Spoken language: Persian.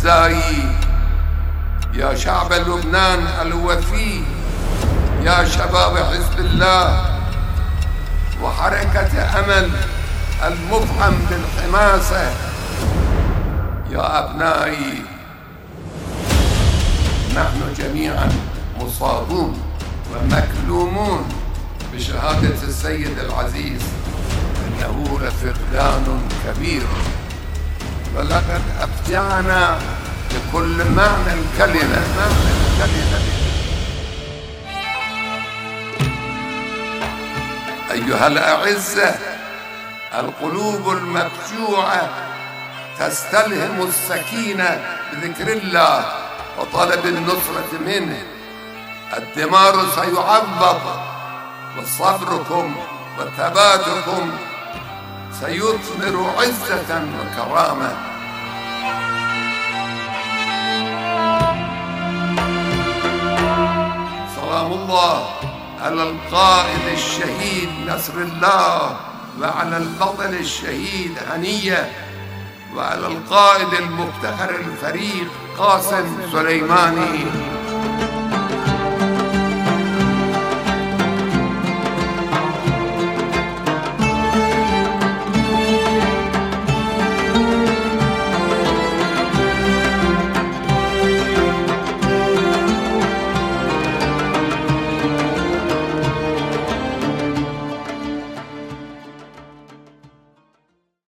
أعزائي، يا شعب لبنان الوفي، يا شباب حزب الله وحركة أمل المفعم بالحماسة، يا أبنائي، نحن جميعا مصابون ومكلومون بشهادة السيد العزيز أنه لفقدان كبير، ولقد أفجعنا بكل معنى الكلمة. أيها الأعزة، القلوب المفجوعة تستلهم السكينة بذكر الله وطلب النصرة منه. الدمار سيعوض، وصبركم وثباتكم سيثمر عزة وكرامة. سلام الله على القائد الشهيد نصر الله، وعلى البطل الشهيد هنية، وعلى القائد المفتخر الفريق قاسم سليماني.